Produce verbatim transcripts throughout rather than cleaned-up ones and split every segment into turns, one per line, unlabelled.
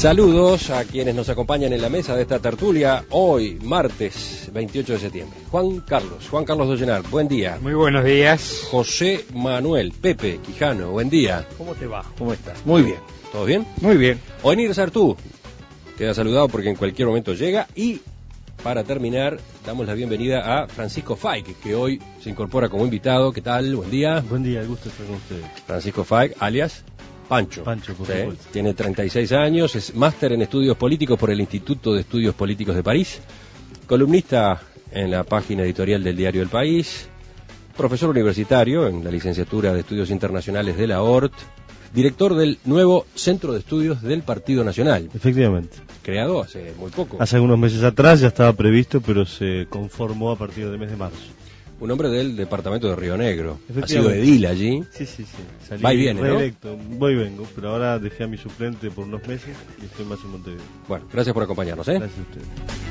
Saludos a quienes nos acompañan en la mesa de esta tertulia hoy, martes veintiocho de septiembre. Juan Carlos, Juan Carlos Dollenar, buen día.
Muy buenos días.
José Manuel, Pepe Quijano, buen día.
¿Cómo te va? ¿Cómo estás? Muy bien.
¿Todo bien?
Muy bien.
Oenir Sartú, queda saludado porque en cualquier momento llega. Y para terminar, damos la bienvenida a Francisco Faik, que hoy se incorpora como invitado. ¿Qué tal? Buen día.
Buen día, el gusto de estar con ustedes.
Francisco Faik, alias Pancho.
Pancho, por
¿Sí?
supuesto.
Tiene treinta y seis años, es máster en estudios políticos por el Instituto de Estudios Políticos de París, columnista en la página editorial del diario El País, profesor universitario en la licenciatura de Estudios Internacionales de la O R T, director del nuevo Centro de Estudios del Partido Nacional.
Efectivamente.
Creado hace muy poco.
Hace algunos meses atrás ya estaba previsto, pero se conformó a partir del mes de marzo.
Un hombre del departamento de Río Negro. Ha sido
Efectivamente.
edil allí.
Sí, sí, sí. Salí
Va y viene, ¿no?
reelecto. Voy y vengo, pero ahora dejé a mi suplente por unos meses y estoy más en Montevideo.
Bueno, gracias por acompañarnos, ¿eh?
Gracias a ustedes.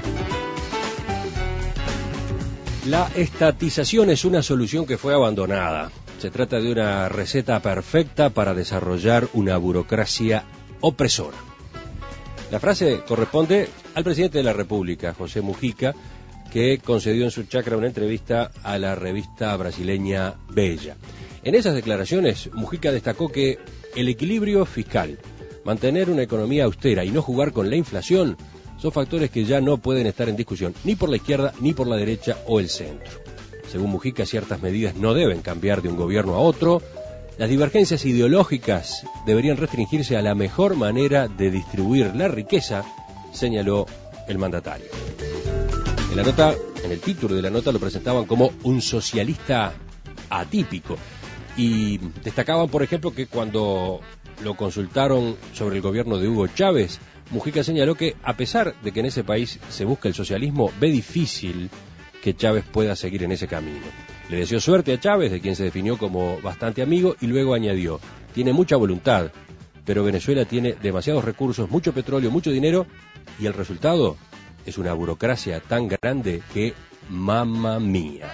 La estatización es una solución que fue abandonada. Se trata de una receta perfecta para desarrollar una burocracia opresora. La frase corresponde al presidente de la República, José Mujica, que concedió en su chacra una entrevista a la revista brasileña Bella. En esas declaraciones, Mujica destacó que el equilibrio fiscal, mantener una economía austera y no jugar con la inflación son factores que ya no pueden estar en discusión ni por la izquierda, ni por la derecha o el centro. Según Mujica, ciertas medidas no deben cambiar de un gobierno a otro. Las divergencias ideológicas deberían restringirse a la mejor manera de distribuir la riqueza, señaló el mandatario. En la nota, en el título de la nota lo presentaban como un socialista atípico y destacaban, por ejemplo, que cuando lo consultaron sobre el gobierno de Hugo Chávez, Mujica señaló que a pesar de que en ese país se busca el socialismo, ve difícil que Chávez pueda seguir en ese camino. Le deseó suerte a Chávez, de quien se definió como bastante amigo, y luego añadió: tiene mucha voluntad, pero Venezuela tiene demasiados recursos, mucho petróleo, mucho dinero, y el resultado es una burocracia tan grande que mamma mía.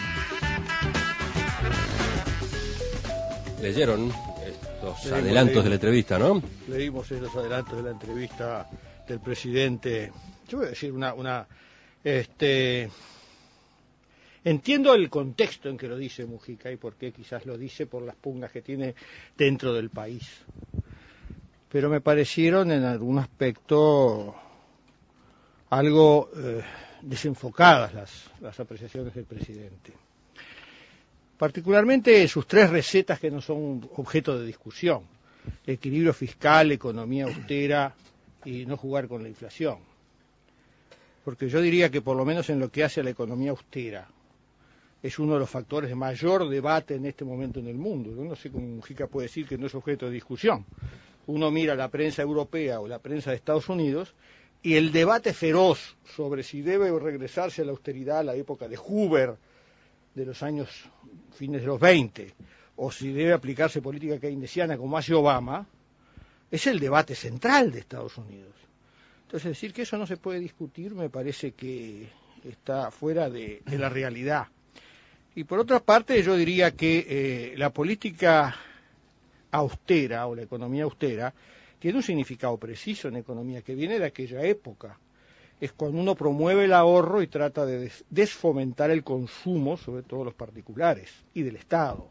Leyeron estos
Leímos,
adelantos
leímos.
de la entrevista, ¿no?
Leímos esos adelantos de la entrevista del presidente. Yo voy a decir una... una este Entiendo el contexto en que lo dice Mujica y por qué quizás lo dice por las pugnas que tiene dentro del país. Pero me parecieron en algún aspecto algo eh, desenfocadas las, las apreciaciones del presidente. Particularmente sus tres recetas que no son objeto de discusión: equilibrio fiscal, economía austera y no jugar con la inflación. Porque yo diría que por lo menos en lo que hace a la economía austera es uno de los factores de mayor debate en este momento en el mundo. Yo no sé cómo Mujica puede decir que no es objeto de discusión. Uno mira la prensa europea o la prensa de Estados Unidos y el debate feroz sobre si debe regresarse a la austeridad a la época de Hoover, de los años fines de los veinte, o si debe aplicarse política keynesiana como hace Obama, es el debate central de Estados Unidos. Entonces, decir que eso no se puede discutir me parece que está fuera de, de la realidad. Y por otra parte, yo diría que eh, la política austera o la economía austera tiene un significado preciso en economía que viene de aquella época. Es cuando uno promueve el ahorro y trata de des- desfomentar el consumo, sobre todo los particulares, y del Estado.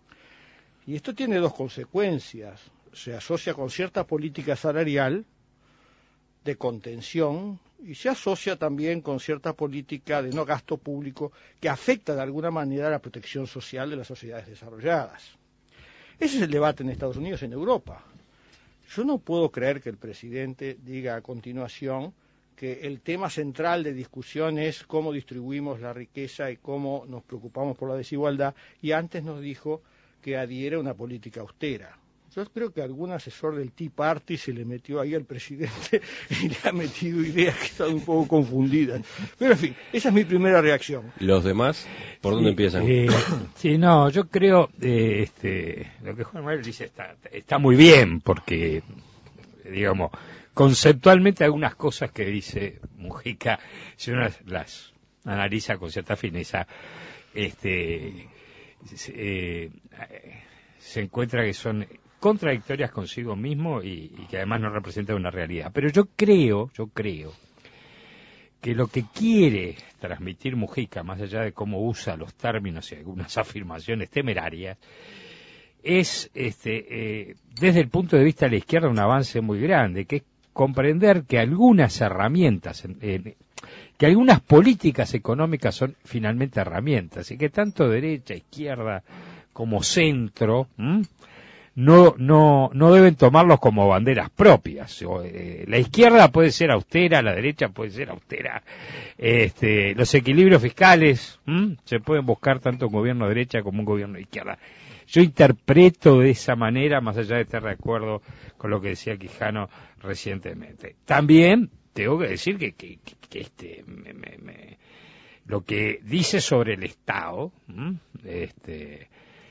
Y esto tiene dos consecuencias. Se asocia con cierta política salarial de contención y se asocia también con cierta política de no gasto público que afecta de alguna manera la protección social de las sociedades desarrolladas. Ese es el debate en Estados Unidos y en Europa. Yo no puedo creer que el presidente diga a continuación que el tema central de discusión es cómo distribuimos la riqueza y cómo nos preocupamos por la desigualdad, y antes nos dijo que adhiere a una política austera. Yo creo que algún asesor del Tea Party se le metió ahí al presidente y le ha metido ideas que están un poco confundidas. Pero en fin, esa es mi primera reacción.
¿Los demás por dónde
Sí,
empiezan?
eh, sí, no, yo creo, eh, este, lo que Juan Manuel dice está, está muy bien, porque, digamos, conceptualmente algunas cosas que dice Mujica, si uno las, las analiza con cierta fineza, este, eh, se encuentra que son contradictorias consigo mismo y, y que además no representan una realidad. Pero yo creo, yo creo que lo que quiere transmitir Mujica, más allá de cómo usa los términos y algunas afirmaciones temerarias, es este, eh, desde el punto de vista de la izquierda un avance muy grande, que es comprender que algunas herramientas, eh, que algunas políticas económicas son finalmente herramientas, y que tanto derecha, izquierda como centro, ¿m? no no no deben tomarlos como banderas propias. O, eh, la izquierda puede ser austera, la derecha puede ser austera. Este, los equilibrios fiscales ¿m? se pueden buscar tanto un gobierno de derecha como un gobierno de izquierda. Yo interpreto de esa manera, más allá de estar de acuerdo con lo que decía Quijano recientemente. También tengo que decir que, que, que, que este me, me, me, lo que dice sobre el Estado ¿m? este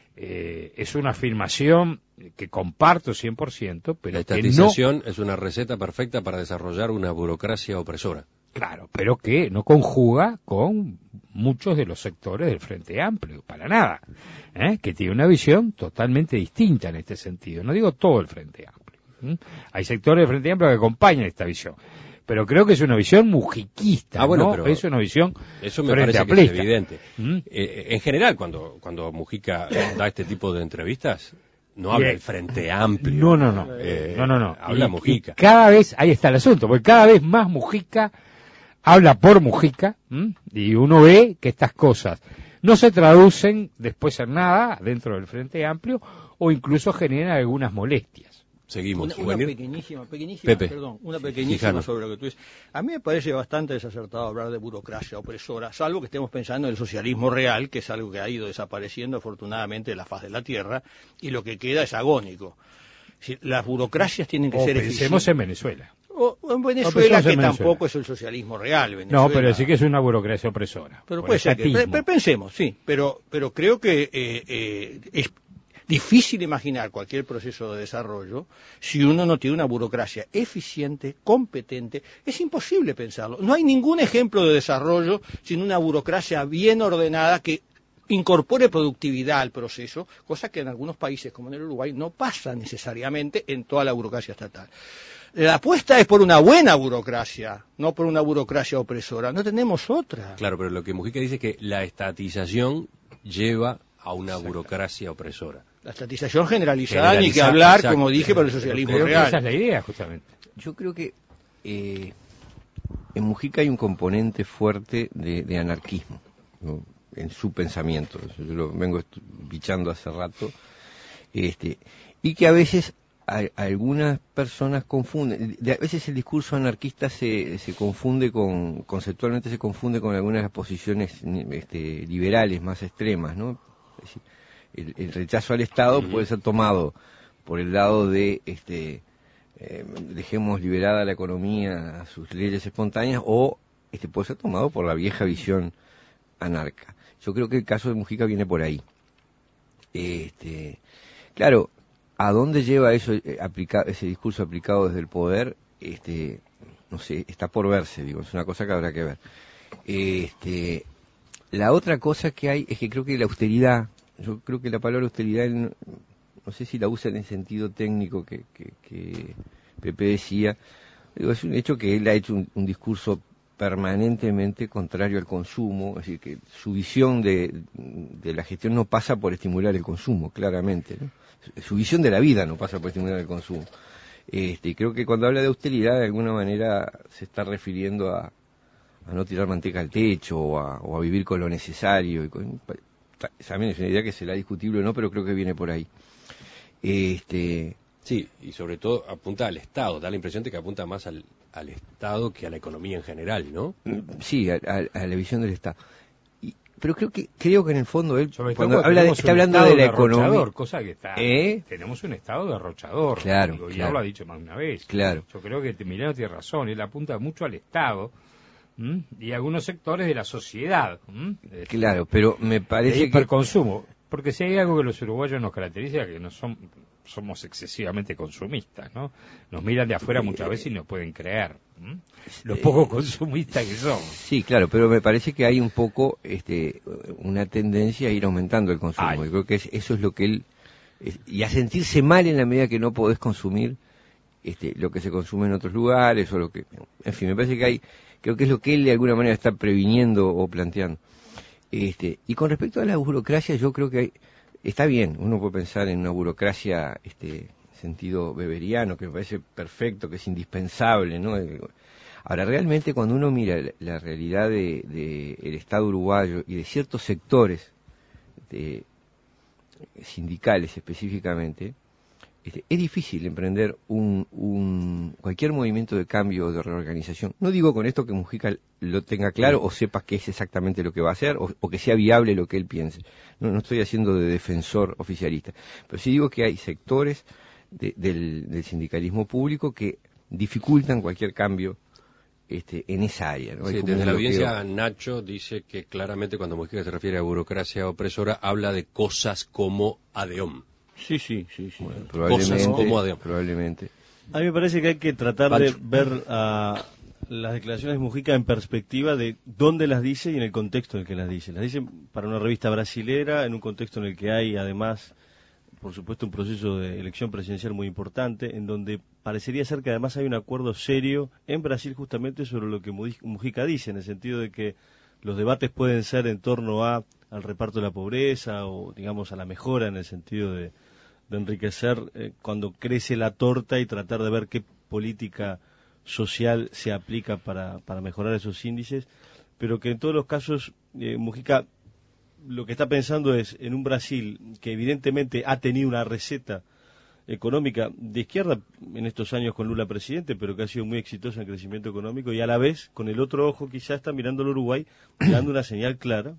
eh, es una afirmación que comparto cien por ciento, pero
la
que
estatización
no,
es una receta perfecta para desarrollar una burocracia opresora.
Claro, pero que no conjuga con muchos de los sectores del Frente Amplio, para nada, ¿eh? Que tiene una visión totalmente distinta en este sentido. No digo todo el Frente Amplio. ¿eh? Hay sectores del Frente Amplio que acompañan esta visión, pero creo que es una visión mujiquista,
ah, bueno,
¿no?
pero
es una visión
eso me
frente
parece que
amplista.
es evidente.
¿Mm?
Eh, en general, cuando cuando Mujica da este tipo de entrevistas, no habla del Frente Amplio.
No, no, no.
Eh,
no, no, no.
Habla
y,
Mujica.
Y cada vez, ahí está el asunto, porque cada vez más Mujica habla por Mujica, ¿m? Y uno ve que estas cosas no se traducen después en nada dentro del Frente Amplio o incluso generan algunas molestias.
Seguimos.
Una, una pequeñísima, pequeñísima,
Pepe.
perdón, una pequeñísima
Quijano.
sobre lo que tú dices. A mí me parece bastante desacertado hablar de burocracia opresora, salvo que estemos pensando en el socialismo real, que es algo que ha ido desapareciendo afortunadamente de la faz de la tierra, y lo que queda es agónico. Si, las burocracias tienen que
O
ser
pensemos
eficientes.
en Venezuela.
O, o en
No,
Venezuela,
pensemos
que
en Venezuela.
tampoco es el socialismo real. Venezuela.
No, pero sí que es una burocracia opresora.
Pero
por
puede ser que,
estatismo.
pero pensemos, sí, pero, pero creo que eh, eh, es difícil imaginar cualquier proceso de desarrollo si uno no tiene una burocracia eficiente, competente. Es imposible pensarlo. No hay ningún ejemplo de desarrollo sin una burocracia bien ordenada que incorpore productividad al proceso, cosa que en algunos países como en el Uruguay no pasa necesariamente en toda la burocracia estatal. La apuesta es por una buena burocracia, no por una burocracia opresora. No tenemos otra.
Claro, pero lo que Mujica dice es que la estatización lleva a una burocracia opresora.
La estatización generalizada, ni que
Generalizada,
hablar,
exacto.
como dije, por el socialismo
Creo que
real.
esa es la idea, justamente.
Yo creo que eh, en Mujica hay un componente fuerte de, de anarquismo, ¿no? En su pensamiento. Yo lo vengo bichando hace rato. Este, y que a veces a, a algunas personas confunden, de, a veces el discurso anarquista se, se confunde con, conceptualmente se confunde con algunas de las posiciones este, liberales más extremas, ¿no? Es decir, el, el rechazo al Estado uh-huh. puede ser tomado por el lado de este eh, dejemos liberada la economía a sus leyes espontáneas, o este puede ser tomado por la vieja visión anarca. Yo creo que el caso de Mujica viene por ahí. Este, claro, ¿a dónde lleva eso eh, aplica, ese discurso aplicado desde el poder? Este, no sé, está por verse, digo, es una cosa que habrá que ver. Este, la otra cosa que hay es que creo que la austeridad, yo creo que la palabra austeridad, no, no sé si la usa en el sentido técnico que, que, que Pepe decía, digo, es un hecho que él ha hecho un, un discurso permanentemente contrario al consumo, es decir, que su visión de, de la gestión no pasa por estimular el consumo, claramente, ¿no? Su visión de la vida no pasa por estimular el consumo. Este, creo que cuando habla de austeridad, de alguna manera se está refiriendo a, a no tirar manteca al techo, o a, o a vivir con lo necesario. Y con, también es una idea que será discutible o no, pero creo que viene por ahí. Este,
sí, y sobre todo apunta al Estado, da la impresión de que apunta más al, al Estado que a la economía en general, ¿no?
Sí, a, a, a la visión del Estado. Y, pero creo que creo que en el fondo él
Sobre
cuando
todo
habla de, está hablando de la economía,
cosa que está,
¿Eh?
tenemos un Estado derrochador,
claro,
digo, y
claro.
no lo ha dicho más de una vez.
Claro.
Yo creo que Emiliano tiene razón, él apunta mucho al Estado. ¿Mm? Y algunos sectores de la sociedad. ¿Mm?
Claro, pero me parece
de hiperconsumo, que... porque si hay algo que los uruguayos nos caracteriza, que no son, somos excesivamente consumistas, ¿no? Nos miran de afuera muchas veces y no pueden creer ¿Mm? lo poco consumistas que somos.
Sí, claro, pero me parece que hay un poco este una tendencia a ir aumentando el consumo.
Ay.
Yo creo que es, eso es lo que él eh, y a sentirse mal en la medida que no podés consumir este, lo que se consume en otros lugares o lo que, en fin, me parece que hay, creo que es lo que él de alguna manera está previniendo o planteando. Este, y con respecto a la burocracia, yo creo que hay, está bien, uno puede pensar en una burocracia, este, sentido beberiano, que me parece perfecto, que es indispensable, ¿no? Ahora, realmente cuando uno mira la, la realidad de, de el Estado uruguayo y de ciertos sectores de, sindicales específicamente, este, es difícil emprender un, un cualquier movimiento de cambio o de reorganización. No digo con esto que Mujica lo tenga claro o sepa qué es exactamente lo que va a hacer o, o que sea viable lo que él piense. No, no estoy haciendo de defensor oficialista, pero sí digo que hay sectores de, del, del sindicalismo público que dificultan cualquier cambio este, en esa área, ¿no?
Sí, desde la audiencia, Nacho dice que claramente cuando Mujica se refiere a burocracia opresora, habla de cosas como ADEOM.
Sí, sí, sí, sí.
Bueno,
Cosas como ADEOM.
Probablemente.
A mí me parece que hay que tratar Pancho. de ver a las declaraciones de Mujica en perspectiva de dónde las dice y en el contexto en el que las dice. Las dice para una revista brasilera, en un contexto en el que hay, además, por supuesto, un proceso de elección presidencial muy importante, en donde parecería ser que además hay un acuerdo serio en Brasil justamente sobre lo que Mujica dice, en el sentido de que los debates pueden ser en torno a al reparto de la pobreza o, digamos, a la mejora en el sentido de, de enriquecer eh, cuando crece la torta y tratar de ver qué política social se aplica para, para mejorar esos índices, pero que en todos los casos eh, Mujica lo que está pensando es en un Brasil que evidentemente ha tenido una receta económica de izquierda en estos años con Lula presidente, pero que ha sido muy exitosa en crecimiento económico, y a la vez, con el otro ojo quizá está mirando al Uruguay, dando una señal clara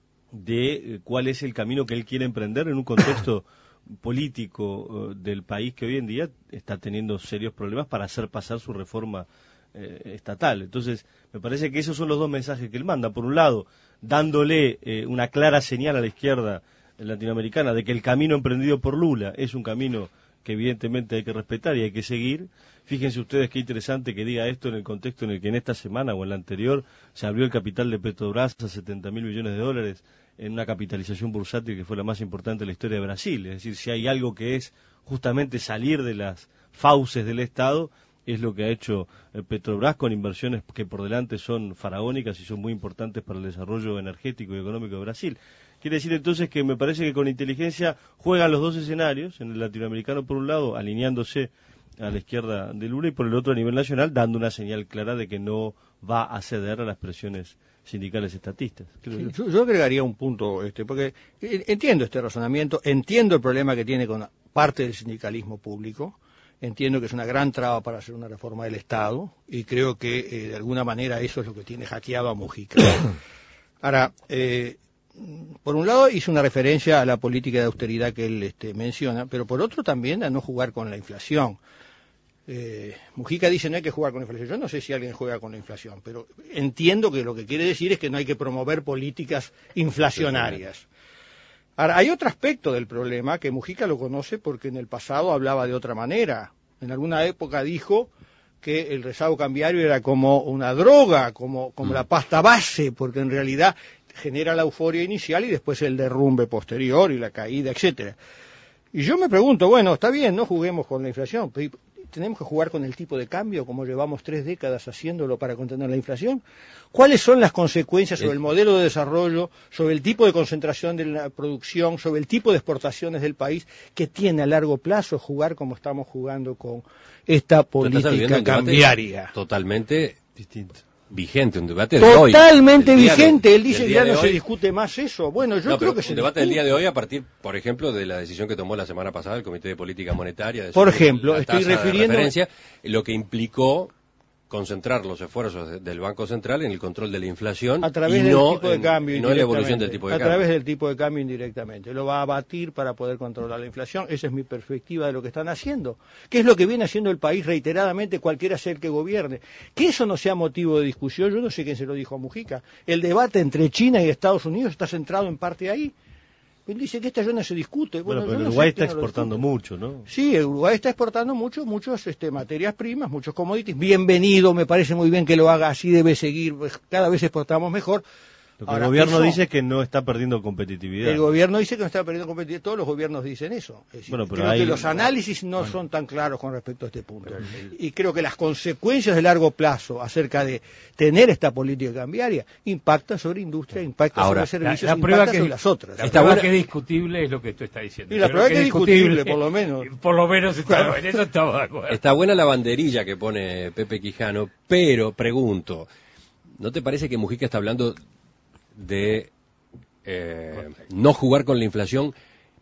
de eh, cuál es el camino que él quiere emprender en un contexto político eh, del país que hoy en día está teniendo serios problemas para hacer pasar su reforma eh, estatal. Entonces, me parece que esos son los dos mensajes que él manda. Por un lado, dándole eh, una clara señal a la izquierda latinoamericana de que el camino emprendido por Lula es un camino que evidentemente hay que respetar y hay que seguir. Fíjense ustedes qué interesante que diga esto en el contexto en el que en esta semana o en la anterior se abrió el capital de Petrobras a setenta mil millones de dólares en una capitalización bursátil que fue la más importante de la historia de Brasil. Es decir, si hay algo que es justamente salir de las fauces del Estado, es lo que ha hecho Petrobras con inversiones que por delante son faraónicas y son muy importantes para el desarrollo energético y económico de Brasil. Quiere decir entonces que me parece que con inteligencia juegan los dos escenarios, en el latinoamericano por un lado, alineándose a la izquierda de Lula, y por el otro a nivel nacional, dando una señal clara de que no va a ceder a las presiones sindicales estatistas.
Sí, yo, yo agregaría un punto, este, porque entiendo este razonamiento, entiendo el problema que tiene con parte del sindicalismo público, entiendo que es una gran traba para hacer una reforma del Estado, y creo que eh, de alguna manera eso es lo que tiene hackeado a Mujica. Ahora, eh, por un lado hizo una referencia a la política de austeridad que él este, menciona, pero por otro también a no jugar con la inflación. Eh, Mujica dice no hay que jugar con la inflación. Yo no sé si alguien juega con la inflación, pero entiendo que lo que quiere decir es que no hay que promover políticas inflacionarias. Ahora, hay otro aspecto del problema que Mujica lo conoce porque en el pasado hablaba de otra manera. En alguna época dijo que el rezago cambiario era como una droga, como, como la pasta base, porque en realidad genera la euforia inicial y después el derrumbe posterior y la caída, etcétera. Y yo me pregunto, bueno, está bien, no juguemos con la inflación, pero tenemos que jugar con el tipo de cambio, como llevamos tres décadas haciéndolo para contener la inflación. ¿Cuáles son las consecuencias sobre el modelo de desarrollo, sobre el tipo de concentración de la producción, sobre el tipo de exportaciones del país que tiene a largo plazo jugar como estamos jugando con esta política cambiaria?
Totalmente
distinto.
Vigente, un debate de hoy.
Totalmente vigente.
De,
Él dice que ya no se discute más eso. Bueno, yo
no,
creo que se
un debate
discute.
del día de hoy a partir, por ejemplo, de la decisión que tomó la semana pasada el Comité de Política Monetaria. De
por ejemplo, estoy refiriendo...
lo que implicó concentrar los esfuerzos de, del Banco Central en el control de la inflación
a través
y
del
no
tipo de
en,
cambio
y no en la evolución del tipo de
a
cambio.
A través del tipo de cambio indirectamente. Lo va a abatir para poder controlar la inflación. Esa es mi perspectiva de lo que están haciendo. ¿Qué es lo que viene haciendo el país reiteradamente, cualquiera sea el que gobierne? Que eso no sea motivo de discusión, yo no sé quién se lo dijo a Mujica. El debate entre China y Estados Unidos está centrado en parte ahí. Él dice que esta ya no se discute.
Bueno,
bueno
pero
no
Uruguay
sé
está exportando mucho, ¿no?
Sí, el Uruguay está exportando mucho, muchas este, materias primas, muchos commodities. Bienvenido, me parece muy bien que lo haga, así debe seguir, pues, cada vez exportamos mejor.
Lo que
Ahora,
el gobierno
eso,
dice es que no está perdiendo competitividad.
El gobierno dice que no está perdiendo competitividad, todos los gobiernos dicen eso. Es decir,
Bueno, pero
creo
hay-
que los análisis no
bueno.
son tan claros con respecto a este punto. Y creo que las consecuencias de largo plazo acerca de tener esta política cambiaria impactan sobre industria, impactan
Ahora,
sobre
La,
servicios,
la prueba
impactan
que,
sobre las otras.
la
Está
prueba
buena-
que es discutible es lo que tú estás diciendo.
Y la
Yo
prueba
creo
que es discutible, por lo menos.
Por lo menos está,
Claro.
en eso estamos de acuerdo.
Está buena la banderilla que pone Pepe Quijano, pero pregunto, ¿no te parece que Mujica está hablando de eh, no jugar con la inflación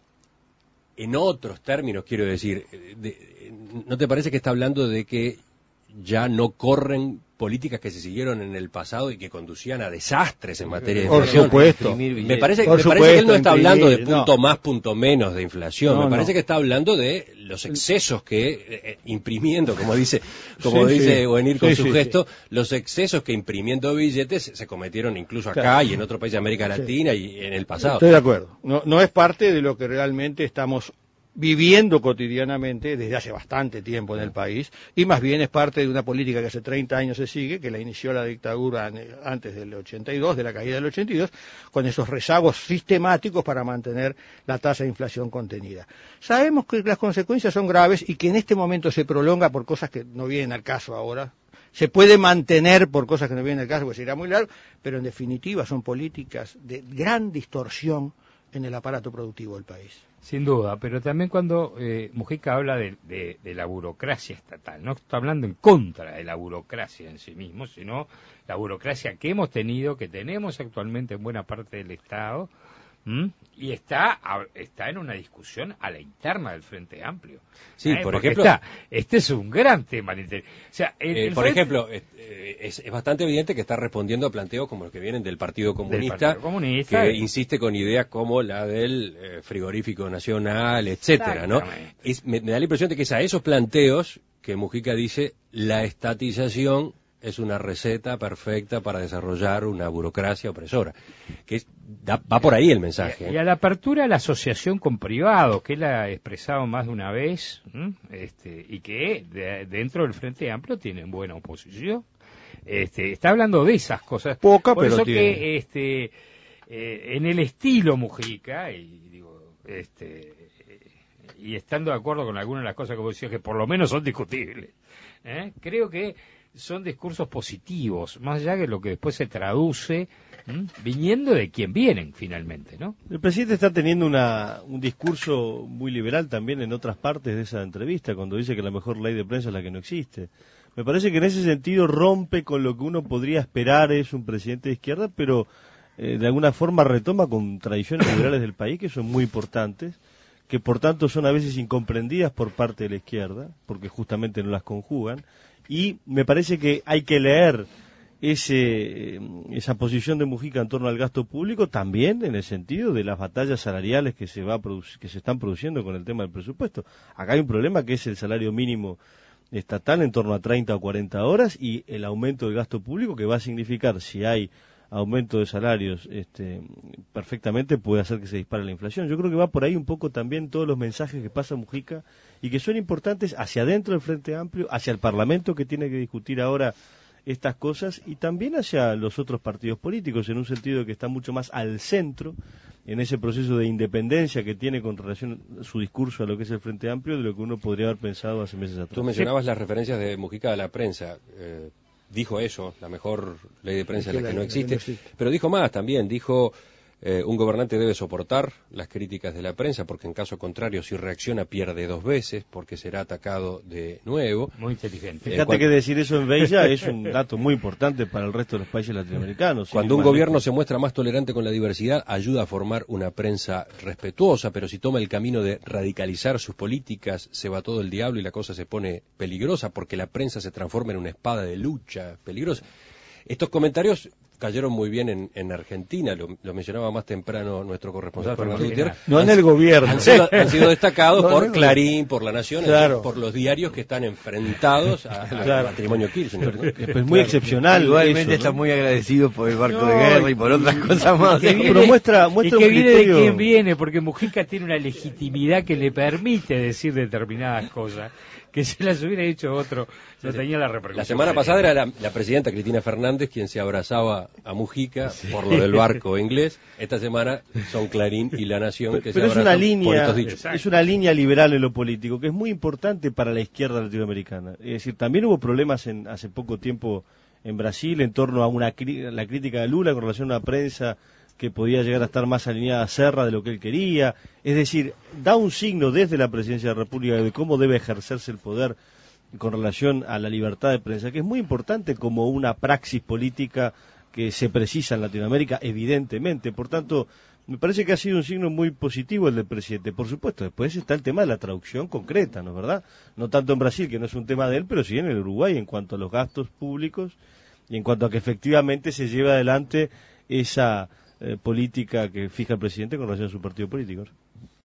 en otros términos, quiero decir? De, ¿No te parece que está hablando de que ya no corren políticas que se siguieron en el pasado y que conducían a desastres en materia de
Por
inflación?
supuesto.
Me parece,
Por
me parece que él no
supuesto,
está hablando de
imprimir,
punto
no.
más, punto menos de inflación.
No,
me parece
no.
que está hablando de los excesos que, eh, eh, imprimiendo, como dice, como
Sí,
dice
sí.
Buenir con
Sí,
su
sí,
gesto, los excesos que imprimiendo billetes se cometieron incluso acá
Claro.
y en otros países de América
Sí.
Latina y en el pasado.
Estoy de acuerdo. No, no es parte de lo que realmente estamos viviendo cotidianamente desde hace bastante tiempo en el país, y más bien es parte de una política que hace treinta años se sigue, que la inició la dictadura antes del ochenta y dos, de la caída del ochenta y dos, con esos rezagos sistemáticos para mantener la tasa de inflación contenida. Sabemos que las consecuencias son graves y que en este momento se prolonga por cosas que no vienen al caso ahora. Se puede mantener por cosas que no vienen al caso, porque sería muy largo, pero en definitiva son políticas de gran distorsión en el aparato productivo del país.
Sin duda, pero también cuando eh, Mujica habla de, de, de la burocracia estatal, no está hablando en contra de la burocracia en sí mismo, sino la burocracia que hemos tenido, que tenemos actualmente en buena parte del Estado, ¿m? y está está en una discusión a la interna del Frente Amplio.
Sí,
¿Eh?
por
Porque
ejemplo,
está, este es un gran tema. O sea, el,
Eh,
el
por
Frente-
ejemplo, eh, eh, es, es bastante evidente que está respondiendo a planteos como los que vienen del Partido Comunista,
Partido Comunista,
que
eh.
insiste con ideas como la del eh, frigorífico nacional, etcétera, ¿no?
Exactamente.
Es, me, me da la impresión de que es a esos planteos que Mujica dice la estatización es una receta perfecta para desarrollar una burocracia opresora, que es, da- va por ahí el mensaje.
Y, y a la apertura de la asociación con privados, que él ha expresado más de una vez, ¿m? este, y que de- dentro del Frente Amplio tienen buena oposición. Este, está hablando de esas cosas.
Poca,
Por
pero
eso
tiene.
que este, eh, en el estilo Mujica, y digo, este, y estando de acuerdo con algunas de las cosas que vos decías, que por lo menos son discutibles, ¿eh? creo que son discursos positivos, más allá de lo que después se traduce, ¿m? viniendo de quien vienen finalmente, ¿no?
El presidente está teniendo una, un discurso muy liberal también en otras partes de esa entrevista, cuando dice que la mejor ley de prensa es la que no existe. Me parece que en ese sentido rompe con lo que uno podría esperar es un presidente de izquierda, pero eh, de alguna forma retoma con tradiciones liberales del país que son muy importantes, que por tanto son a veces incomprendidas por parte de la izquierda, porque justamente no las conjugan, y me parece que hay que leer ese, esa posición de Mujica en torno al gasto público también en el sentido de las batallas salariales que se va a produc- que se están produciendo con el tema del presupuesto. Acá hay un problema que es el salario mínimo estatal en torno a treinta o cuarenta horas y el aumento del gasto público que va a significar, si hay aumento de salarios, este, perfectamente puede hacer que se dispare la inflación. Yo creo que va por ahí un poco también todos los mensajes que pasa Mujica y que son importantes hacia adentro del Frente Amplio, hacia el Parlamento que tiene que discutir ahora estas cosas y también hacia los otros partidos políticos, en un sentido que está mucho más al centro en ese proceso de independencia que tiene con relación a su discurso a lo que es el Frente Amplio de lo que uno podría haber pensado hace meses atrás.
Tú mencionabas las referencias de Mujica a la prensa. Eh, dijo eso, la mejor ley de prensa es la que no existe, pero dijo más también, dijo eh, un gobernante debe soportar las críticas de la prensa porque en caso contrario si reacciona pierde dos veces porque será atacado de nuevo.
Muy inteligente.
Fíjate
cuan-
que decir eso en Bella es un dato muy importante para el resto de los países latinoamericanos.
Cuando un gobierno se muestra más tolerante con la diversidad, ayuda a formar una prensa respetuosa, pero si toma el camino de radicalizar sus políticas, se va todo el diablo y la cosa se pone peligrosa, porque la prensa se transforma en una espada de lucha peligrosa. Estos comentarios cayeron muy bien en, en Argentina, lo, lo mencionaba más temprano nuestro corresponsal
Por
Fernando
Argentina.
Gutiérrez.
No en
Han-
el gobierno.
Han sido, han sido destacados
No,
por
no, no.
Clarín, por La Nación, es
Claro.
decir, por los diarios que están enfrentados a- al
Claro.
matrimonio Kirchner, ¿no?
Es pues muy excepcional.
Igualmente
eso, ¿no?
está muy agradecido por el barco
No,
de guerra y por otras cosas más.
que
No,
viene-
pero muestra, muestra
y que
un
viene
criterio...
de quién viene, porque Mujica tiene una legitimidad que le permite decir determinadas cosas, que si las hubiera dicho otro, no tenía la repercusión.
La semana pasada era la, la presidenta Cristina Fernández quien se abrazaba a, a Mujica por lo del barco inglés. Esta semana son Clarín y La Nación que
pero,
se
pero es una
abrazan
línea,
por estos dichos.
es una línea liberal en lo político que es muy importante para la izquierda latinoamericana. Es decir, también hubo problemas en, hace poco tiempo en Brasil en torno a una la crítica de Lula con relación a una prensa que podía llegar a estar más alineada a Serra de lo que él quería. Es decir, da un signo desde la presidencia de la República de cómo debe ejercerse el poder con relación a la libertad de prensa, que es muy importante como una praxis política que se precisa en Latinoamérica, evidentemente. Por tanto, me parece que ha sido un signo muy positivo el del presidente. Por supuesto, después está el tema de la traducción concreta, ¿no es verdad? No tanto en Brasil, que no es un tema de él, pero sí en el Uruguay, en cuanto a los gastos públicos y en cuanto a que efectivamente se lleve adelante esa eh, política que fija el presidente con relación a su partido político.